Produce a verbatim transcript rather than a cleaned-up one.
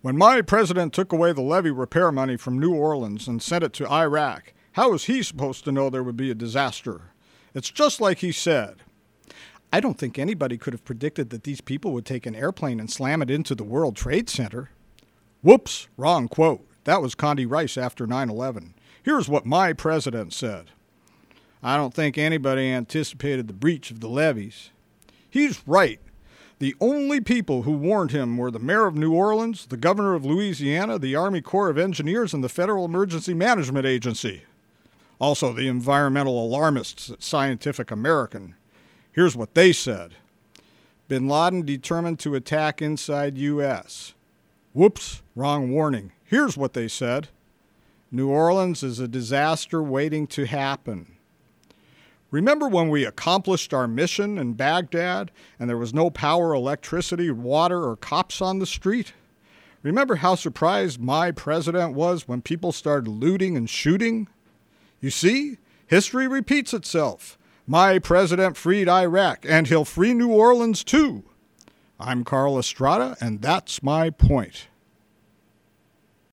When my president took away the levee repair money from New Orleans and sent it to Iraq, how was he supposed to know there would be a disaster? It's just like he said. I don't think anybody could have predicted that these people would take an airplane and slam it into the World Trade Center. Whoops, wrong quote. That was Condi Rice after nine eleven. Here's what my president said. I don't think anybody anticipated the breach of the levees. He's right. The only people who warned him were the mayor of New Orleans, the governor of Louisiana, the Army Corps of Engineers, and the Federal Emergency Management Agency. Also, the environmental alarmists at Scientific American. Here's what they said. Bin Laden determined to attack inside U S Whoops, wrong warning. Here's what they said. New Orleans is a disaster waiting to happen. Remember when we accomplished our mission in Baghdad and there was no power, electricity, water, or cops on the street? Remember how surprised my president was when people started looting and shooting? You see, history repeats itself. My president freed Iraq, and he'll free New Orleans too. I'm Carl Estrada, and that's my point.